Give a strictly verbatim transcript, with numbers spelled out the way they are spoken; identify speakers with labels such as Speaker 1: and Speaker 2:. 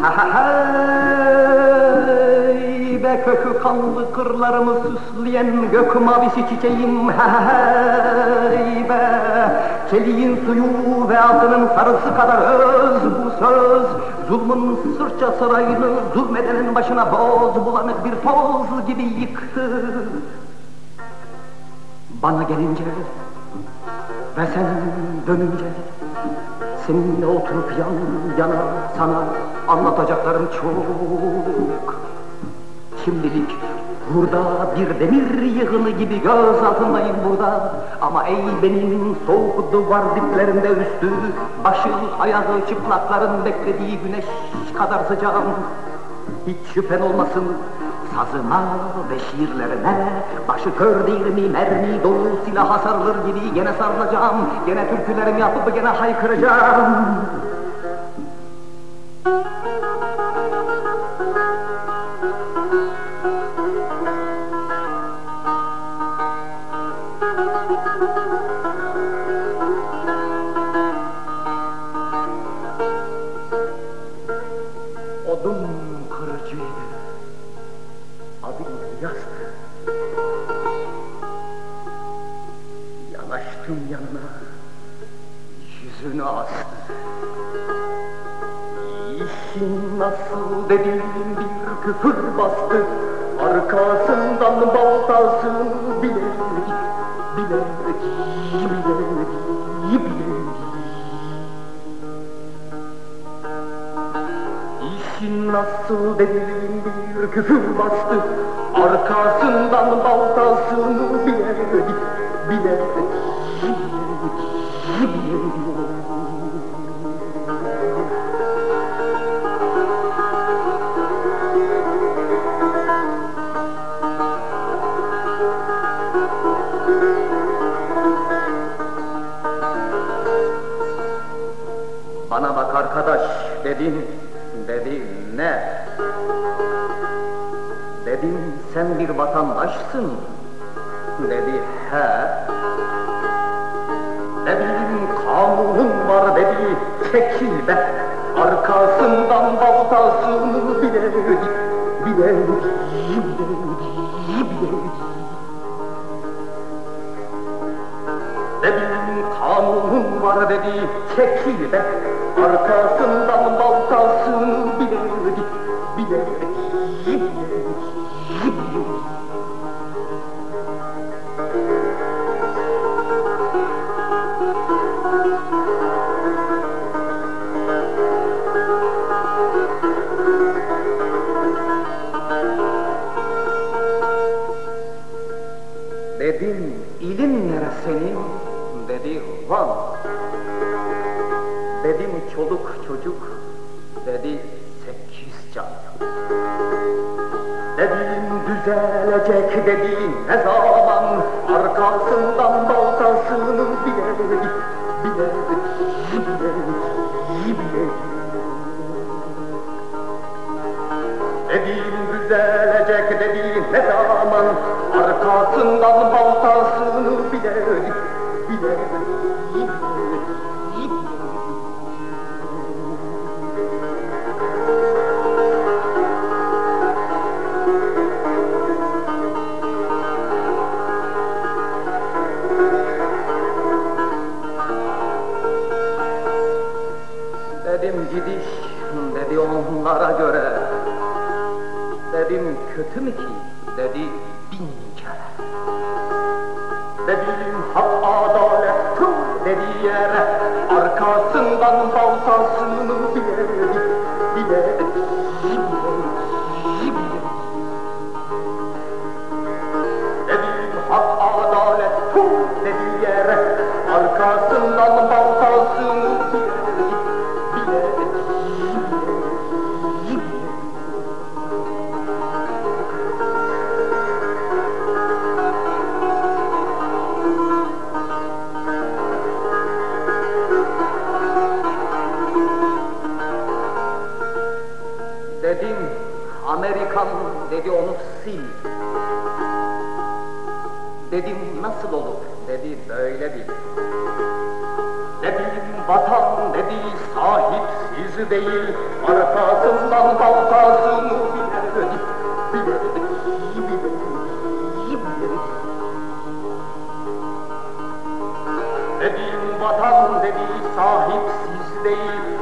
Speaker 1: Hey be kökü kanlı kırlarımı süsleyen gök mavisi çiçeğim, hey be çeliğin suyu ve altının sarısı kadar öz bu söz. Zulmün sırça sarayını zulmedenin başına boz bulanık bir toz gibi yıktı. Bana gelince ve sen dönünce seninle oturup yan yana sana anlatacaklarım çok. Şimdilik burada bir demir yığını gibi göz altındayım burada. Ama ey benim soğuk duvar diplerinde üstü, başı ayağı çıplakların beklediği güneş kadar sıcağım. Hiç şüphen olmasın sazıma ve şiirlerine, başı kör değil mi mermi dolu silaha sarılır gibi gene sarılacağım. Gene türkülerimi yapıp gene haykıracağım. Odun kırıcıydı, adı İlyas'tı. Yanaştım yanına, yüzünü astı. İşin nasıl dediğim bir küfür bastı. Arkasından baltasını bilerek, bilerek, bilerek, bilerek. İşin nasıl dediğim bir küfür bastı. Arkasından baltasını bilerek, bilerek, bilerek, bilerek. Bana bak arkadaş dedim, dedi ne? Dedim sen bir vatandaşsın, dedi he. Dedim kanun var dedi, çekil be. Arkasından baltasını bilerek, bilerek, bilerek, bilerek. Dedim kanun var dedi, çekil be. Arkasından baltasını bilerek, bilerek, bilerek, bilerek. Dedim ilin nere senin? Dedi Van. Dedim çoluk çocuk, dedi sekiz can. Dedim düzelecek dedi ne zaman, arkasından baltasını bilerek, bilerek, bilerek, bilerek. Dedim düzelecek dedi ne zaman, arkasından baltasını bilerek, bilerek, bilerek. Dedim gidiş, dedi onlara göre. Dedim kötü mü ki, dedi bin kere. Dedim hak adalet tüm dedi yere, arkasından baltasını bilerek, bilerek, bilerek, bilerek. Dedim hak adalet tüm dedi yere, arkasından baltasını bilerek, bilerek, bilerek. Dedim Amerikan dedi onu sil. Dedim nasıl olur dedi böyle bil. Dedim vatan dedi sahipsiz değil, arkasında Kazan baltasını bilerdik, bilerdik, bilerdik, bilerdik. Evin vatan dedi sahipsiz değil,